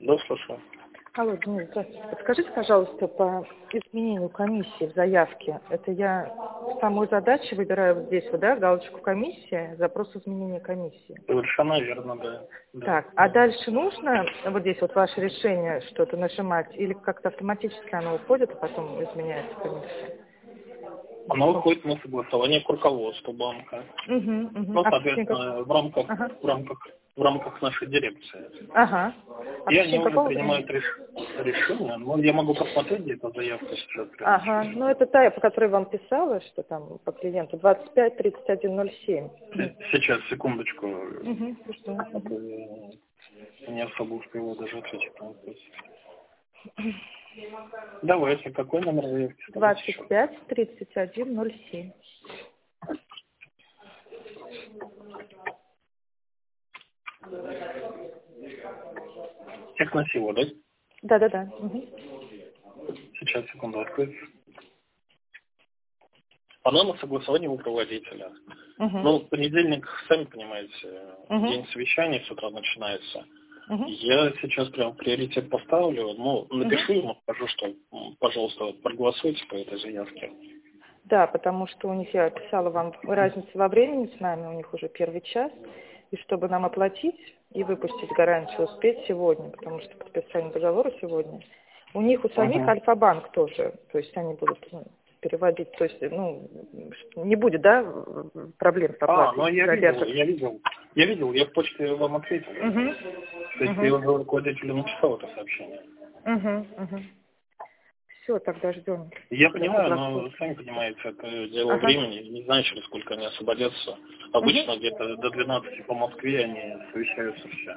Да, слушаю. Алло, Денис, здравствуйте. Подскажите, пожалуйста, по изменению комиссии в заявке. Это я в самой задаче выбираю вот здесь, вот, да, галочку комиссия, запрос изменения комиссии. Совершенно верно, да. Так, а дальше нужно вот здесь вот ваше решение что-то нажимать или как-то автоматически оно уходит, а потом изменяется комиссия? Оно уходит на согласование к руководству банка. Ну, соответственно, в рамках нашей дирекции. Ага. И они уже принимают решение. Но я могу посмотреть, где эта заявка сейчас. Ага, ну это та, по которой вам писала, что там по клиенту 25-31-07. Сейчас, секундочку. Угу. Не особо успела даже ответить на вопрос. Давайте, какой номер заявки? 25-31-07. Техносила, да? Да. Угу. Сейчас, секунду, открыть. Она на согласовании у руководителя. Ну, в понедельник, сами понимаете, день совещаний с утра начинается. Я сейчас прям приоритет поставлю, ну, напишу ему, скажу, что, пожалуйста, проголосуйте по этой заявке. Да, потому что у них, я писала вам разницу во времени с нами, у них уже первый час, и чтобы нам оплатить и выпустить гарантию успеть сегодня, потому что подписание договора сегодня, у них у самих Альфа-банк тоже, то есть они будут переводить, то есть, ну, не будет, да, проблем с оплатой? Ну я видел, я в почте вам ответил. То есть я уже руководителю написал это сообщение. Все, тогда ждем. Я понимаю, но сами понимаете, это дело времени, не знаю, через сколько они освободятся. Обычно где-то до 12 по Москве они совещаются все.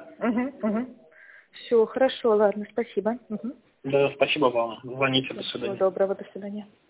Все, хорошо, ладно, спасибо. Да, спасибо вам. Звоните, до свидания. Всего доброго, до свидания.